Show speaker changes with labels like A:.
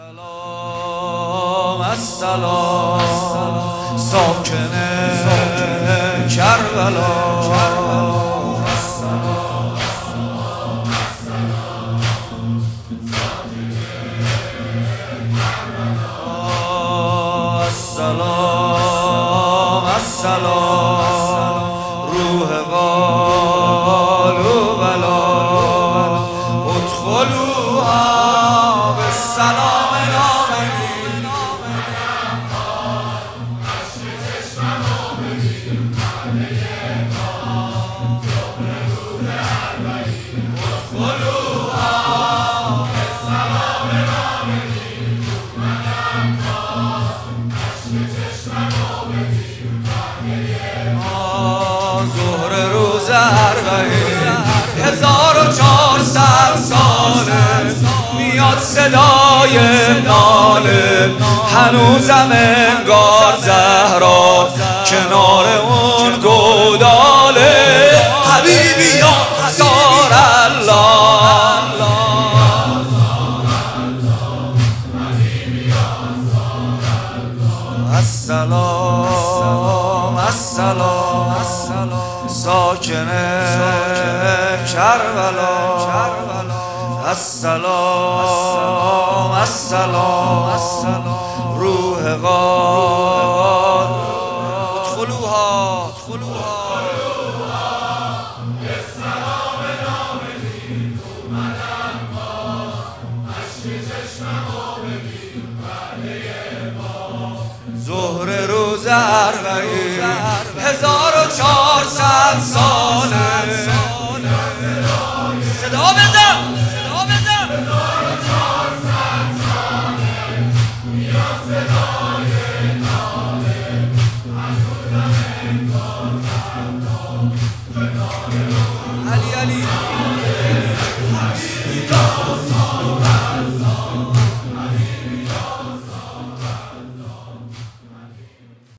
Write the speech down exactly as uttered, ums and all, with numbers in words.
A: السلام السلام ساکن کربلا السلام السلام روح قالوا بلا ادخلوها بالسلام آمنین ظهر روز اربعین هزار و چهارصد ساله میاد صدای ناله هنوزم انگار زهرا کنار اون گوداله حبیبی یا هزار الله السلام السلام ساکن کربلا السلام السلام روح قاد ادخلوها ادخلوها بالسلام آمنین اومدم با اشک چشممو ببین بعده ما ظهر روز اربعین هزار و چهارصد ساله صدا بزن صدا بزن هزار و چهارصد ساله میاد صدای ناله هنوزم انگار زهرا کنار اون علی علی حبیبی یا رسول الله